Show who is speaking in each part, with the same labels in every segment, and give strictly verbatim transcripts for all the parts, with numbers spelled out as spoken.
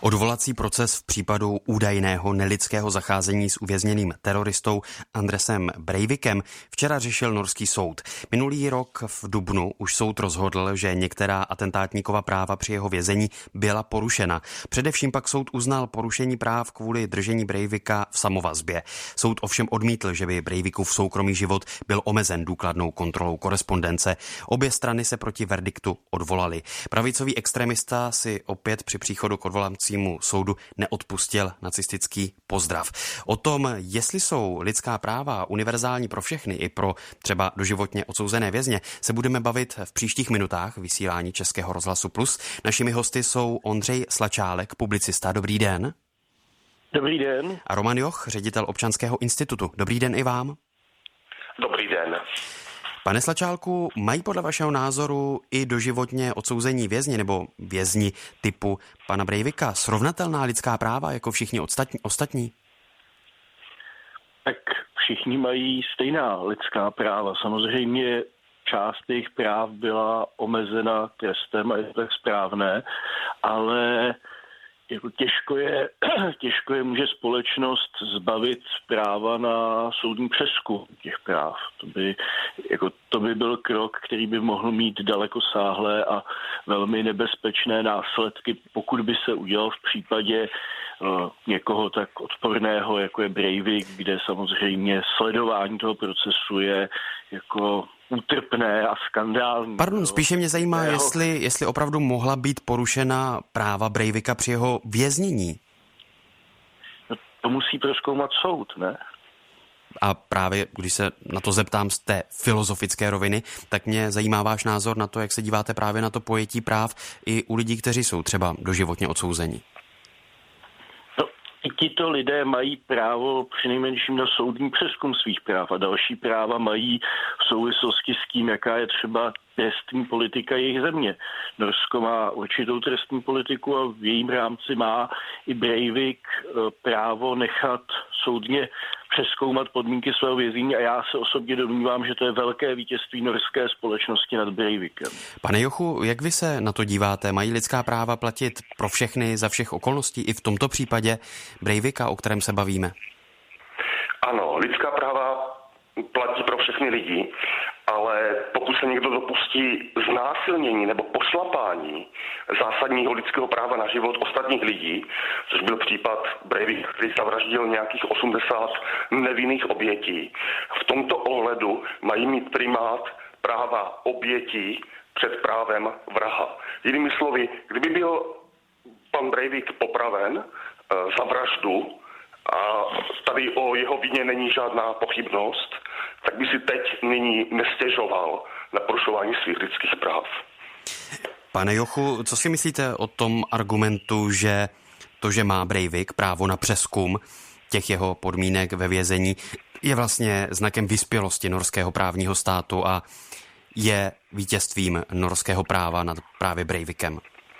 Speaker 1: Odvolací proces v případu údajného nelidského zacházení s uvězněným teroristou Andresem Breivikem včera řešil norský soud. Minulý rok v dubnu už soud rozhodl, že některá atentátníkova práva při jeho vězení byla porušena. Především pak soud uznal porušení práv kvůli držení Breivika v samovazbě. Soud ovšem odmítl, že by Breivikův soukromý život byl omezen důkladnou kontrolou korespondence. Obě strany se proti verdiktu odvolali. Pravicový extremista si opět při příchodu k odvolacímu soudu neodpustil nacistický pozdrav. O tom, jestli jsou lidská práva univerzální pro všechny i pro třeba doživotně odsouzené vězně, se budeme bavit v příštích minutách vysílání Českého rozhlasu Plus. Našimi hosty jsou Ondřej Slačálek, publicista. Dobrý den.
Speaker 2: Dobrý den.
Speaker 1: A Roman Joch, ředitel Občanského institutu. Dobrý den i vám.
Speaker 3: Dobrý den.
Speaker 1: Pane Slačálku, mají podle vašeho názoru i doživotně odsouzení vězni nebo vězni typu pana Breivika srovnatelná lidská práva jako všichni ostatní?
Speaker 2: Tak všichni mají stejná lidská práva. Samozřejmě část jejich práv byla omezena trestem a je to tak správné, ale jako těžko je, těžko je může společnost zbavit práva na soudní přezkum těch práv. To by, jako, to by byl krok, který by mohl mít dalekosáhlé a velmi nebezpečné následky, pokud by se udělal v případě uh, někoho tak odporného, jako je Breivik, kde samozřejmě sledování toho procesu je jako útrpné a skandální.
Speaker 1: Pardon, spíše mě zajímá, jeho... jestli, jestli opravdu mohla být porušena práva Breivika při jeho věznění.
Speaker 2: No, to musí prozkoumat soud, ne?
Speaker 1: A právě, když se na to zeptám z té filozofické roviny, tak mě zajímá váš názor na to, jak se díváte právě na to pojetí práv i u lidí, kteří jsou třeba doživotně odsouzeni.
Speaker 2: I tito lidé mají právo přinejmenším na soudní přezkum svých práv a další práva mají v souvislosti s tím, jaká je třeba trestní politika jejich země. Norsko má určitou trestní politiku a v jejím rámci má i Breivik právo nechat soudně přezkoumat podmínky svého vězení a já se osobně domnívám, že to je velké vítězství norské společnosti nad Breivikem.
Speaker 1: Pane Jochu, jak vy se na to díváte? Mají lidská práva platit pro všechny za všech okolností i v tomto případě Breivika, o kterém se bavíme?
Speaker 3: Ano, lidská práva platí pro všechny lidi, ale pokud se někdo dopustí znásilnění nebo pošlapání zásadního lidského práva na život ostatních lidí, což byl případ Breivik, který zavraždil nějakých osmdesát nevinných obětí, v tomto ohledu mají mít primát práva obětí před právem vraha. Jinými slovy, kdyby byl pan Breivik popraven e, za vraždu, a tady o jeho vině není žádná pochybnost, tak by si teď nyní nestěžoval na porušování svých lidských práv.
Speaker 1: Pane Jochu, co si myslíte o tom argumentu, že to, že má Breivik právo na přezkum těch jeho podmínek ve vězení, je vlastně znakem vyspělosti norského právního státu a je vítězstvím norského práva nad právě Breivikem?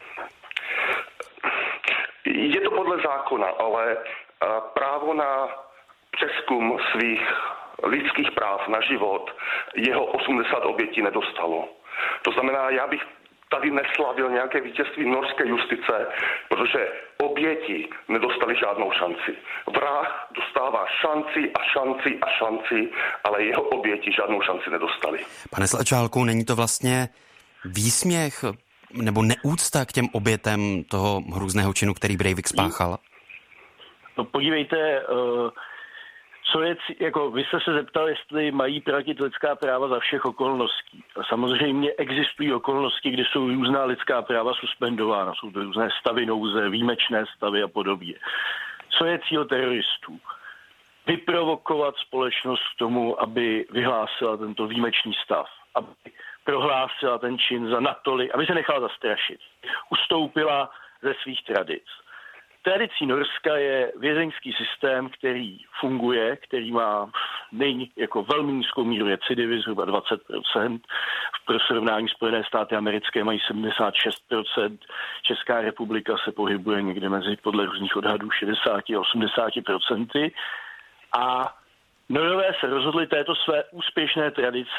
Speaker 3: Je to podle zákona, ale právo na přezkum svých lidských práv na život jeho osmdesát obětí nedostalo. To znamená, já bych tady neslavil nějaké vítězství norské justice, protože oběti nedostali žádnou šanci. Vrah dostává šanci a šanci a šanci, ale jeho oběti žádnou šanci nedostali.
Speaker 1: Pane Slačálku, není to vlastně výsměch nebo neúcta k těm obětem toho hrůzného činu, který Breivik spáchal?
Speaker 2: No podívejte, co je, jako vy jste se zeptal, jestli mají platit lidská práva za všech okolností. A samozřejmě existují okolnosti, kde jsou různá lidská práva suspendována. Jsou to různé stavy nouze, výjimečné stavy a podobně. Co je cíl teroristů? Vyprovokovat společnost k tomu, aby vyhlásila tento výjimečný stav. Aby prohlásila ten čin za natolik, aby se nechala zastrašit. Ustoupila ze svých tradic. Tradicí Norska je vězeňský systém, který funguje, který má nej, jako velmi nízkou míru recidivy, zhruba dvacet procent. V srovnání Spojené státy americké mají sedmdesát šest procent. Česká republika se pohybuje někde mezi podle různých odhadů šedesát až osmdesát procent. A Norové se rozhodli této své úspěšné tradice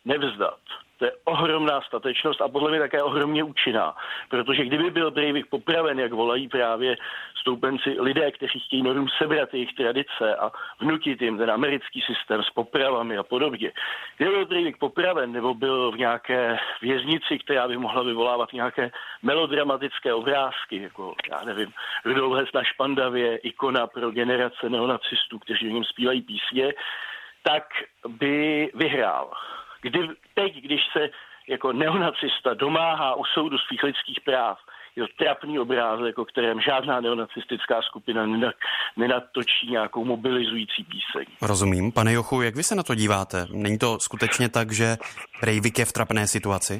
Speaker 2: nevzdat. To je ohromná statečnost a podle mě také ohromně účinná. Protože kdyby byl Breivik popraven, jak volají právě stoupenci lidé, kteří chtějí Norům sebrat jejich tradice a vnutit jim ten americký systém s popravami a podobně. Kdyby byl Breivik popraven nebo byl v nějaké věznici, která by mohla vyvolávat nějaké melodramatické obrázky, jako, já nevím, Rudolf Hess na Špandavě, ikona pro generace neonacistů, kteří v něm zpívají písně, tak by vyhrál. Kdy, teď, když se jako neonacista domáhá u soudu svých lidských práv, je to trapný obrázek, o kterém žádná neonacistická skupina nenatočí nějakou mobilizující píseň.
Speaker 1: Rozumím. Pane Jochu, jak vy se na to díváte? Není to skutečně tak, že Breivik je v trapné situaci?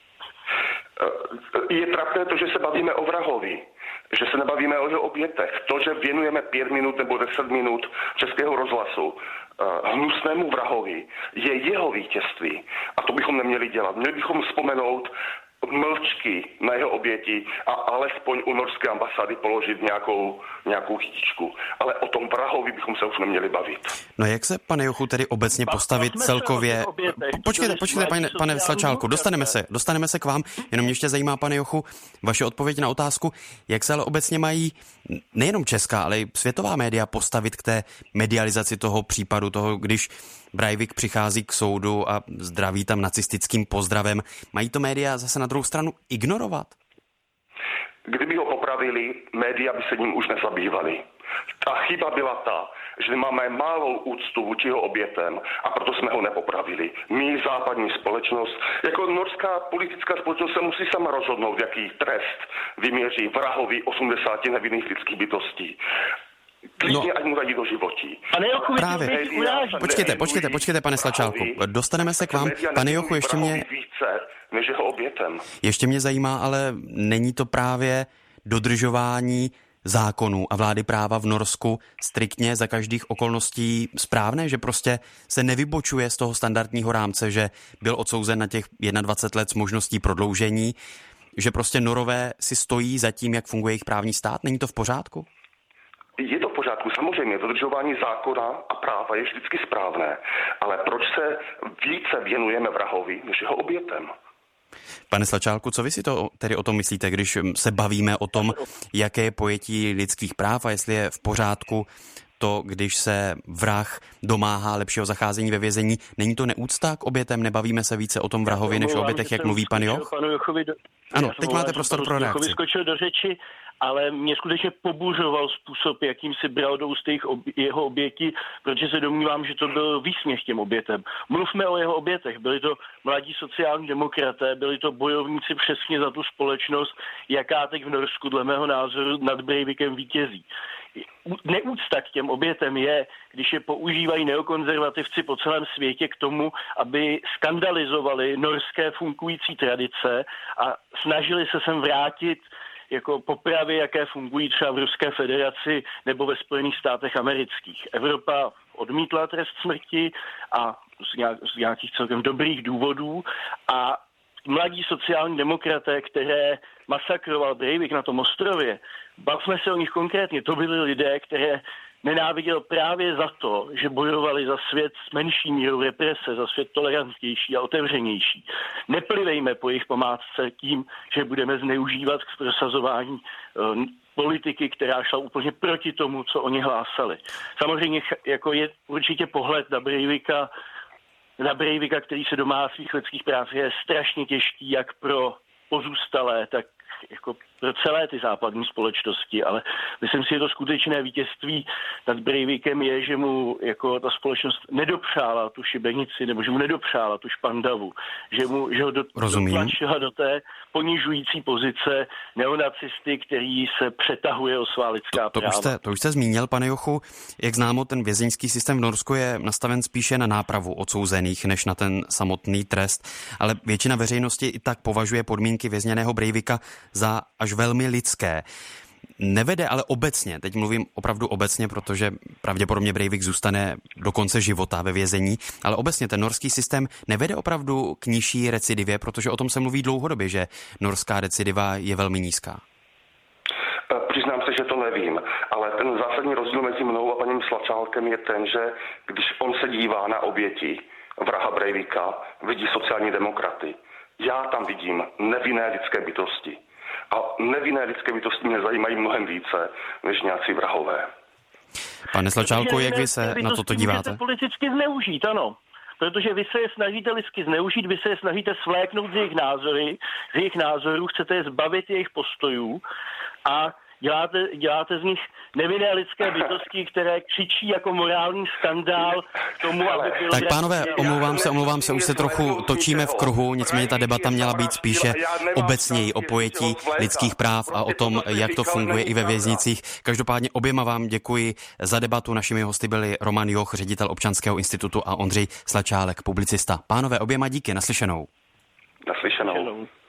Speaker 3: Je trapné to, že se bavíme o vrahovi, že se nebavíme o jeho obětech. To, že věnujeme pět minut nebo deset minut Českého rozhlasu hnusnému vrahovi, je jeho vítězství. A to bychom neměli dělat. Měli bychom vzpomenout mlčky na jeho oběti a alespoň u norské ambasády položit nějakou, nějakou chytičku. Ale o tom vrahovi bychom se už neměli bavit.
Speaker 1: No jak se, pane Jochu, tedy obecně postavit celkově... Počkejte, počkejte, pane, pane Slačálku, dostaneme se, dostaneme se k vám. Jenom mě ještě zajímá, pane Jochu, vaše odpověď na otázku, jak se ale obecně mají nejenom česká, ale i světová média postavit k té medializaci toho případu, toho, když Breivik přichází k soudu a zdraví tam nacistickým pozdravem. Mají to média zase na druhou stranu ignorovat?
Speaker 3: Kdyby ho popravili, média by se ním už nezabývali. Ta chyba byla ta, že máme málou úctu vůči jeho obětem a proto jsme ho nepopravili. My, západní společnost, jako norská politická společnost se musí sama rozhodnout, jaký trest vyměří vrahovi osmdesáti nevinných lidských bytostí. Klidně, no, ať mu dají do životí.
Speaker 2: Pane Jochu,
Speaker 1: právě. Počkejte, počkejte, počkejte, pane Slačálku. Dostaneme se k vám. Pane Jochu, ještě mě...
Speaker 3: více než jeho obětem.
Speaker 1: Ještě mě zajímá, ale není to právě dodržování zákonů a vlády práva v Norsku striktně za každých okolností správné, že prostě se nevybočuje z toho standardního rámce, že byl odsouzen na těch dvacet jedna let s možností prodloužení, že prostě Norové si stojí za tím, jak funguje jejich právní stát? Není to v pořádku?
Speaker 3: Je to v pořádku, samozřejmě, dodržování zákona a práva je vždycky správné, ale proč se více věnujeme vrahovi než jeho obětem?
Speaker 1: Pane Slačálku, co vy si to tedy o tom myslíte, když se bavíme o tom, jaké je pojetí lidských práv a jestli je v pořádku to, když se vrah domáhá lepšího zacházení ve vězení? Není to neúcta k obětem? Nebavíme se více o tom vrahovi než o obětech, jak mluví pan Joch? Ano, teď máte prostor pro reakci.
Speaker 2: Vyskočil do řeči, ale mě skutečně pobuřoval způsob, jakým si bral do úst jeho oběti, protože se domnívám, že to byl výsměch těm obětem. Mluvme o jeho obětech. Byli to mladí sociální demokraté, byli to bojovníci přesně za tu společnost, jaká teď v Norsku dle mého názoru nad Breivikem vítězí. Neúcta k těm obětem je, když je používají neokonzervativci po celém světě k tomu, aby skandalizovali norské fungující tradice a snažili se sem vrátit jako popravy, jaké fungují třeba v Ruské federaci nebo ve Spojených státech amerických. Evropa odmítla trest smrti a z, nějak, z nějakých celkem dobrých důvodů a mladí sociální demokraté, které masakroval Breivik na tom ostrově, bavme se o nich konkrétně, to byli lidé, které nenáviděl právě za to, že bojovali za svět s menší mírou represe, za svět tolerantnější a otevřenější. Neplivejme po jejich památce tím, že budeme zneužívat k prosazování uh, politiky, která šla úplně proti tomu, co oni hlásali. Samozřejmě jako je určitě pohled na Breivika, na Breivika, který se domáhá svých lidských práv, je strašně těžký jak pro pozůstalé, tak jako pro celé ty západní společnosti, ale myslím si, že to skutečné vítězství nad Breivikem je, že mu jako ta společnost nedopřála tu šibenici, nebo že mu nedopřála tu Špandavu, že, mu, že ho do, dotlačila do té ponižující pozice neonacisty, který se přetahuje o svá lidská
Speaker 1: to, to
Speaker 2: práva.
Speaker 1: Už jste, to už jste zmínil, pane Jochu, jak známo, ten vězeňský systém v Norsku je nastaven spíše na nápravu odsouzených, než na ten samotný trest, ale většina veřejnosti i tak považuje podmínky vězněného Breivika za až velmi lidské. Nevede ale obecně, teď mluvím opravdu obecně, protože pravděpodobně Breivik zůstane do konce života ve vězení, ale obecně ten norský systém nevede opravdu k nižší recidivě, protože o tom se mluví dlouhodobě, že norská recidiva je velmi nízká.
Speaker 3: Přiznám se, že to nevím, ale ten zásadní rozdíl mezi mnou a paním Slačálkem je ten, že když on se dívá na oběti, vraha Breivika vidí sociální demokraty. Já tam vidím nevinné lidské bytosti. A nevinné lidské bytosti mě zajímají mnohem více, než nějací vrahové.
Speaker 1: Pane Slačálku, jak vy se na toto díváte?
Speaker 2: Můžete politicky zneužít, ano. Protože vy se je snažíte lidsky zneužít, vy se je snažíte svléknout z jejich názory, z jejich názorů, chcete je zbavit jejich postojů a děláte, děláte z nich nevinné lidské bytosti, které křičí jako morální skandál tomu, aby bylo...
Speaker 1: Tak pánové, omlouvám se, omlouvám se, už se trochu točíme v kruhu, nicméně ta debata měla být spíše obecněji o pojetí lidských práv a o tom, jak to funguje i ve věznicích. Každopádně oběma vám děkuji za debatu. Našimi hosty byli Roman Joch, ředitel Občanského institutu, a Ondřej Slačálek, publicista. Pánové, oběma díky, naslyšenou.
Speaker 3: Naslyšenou.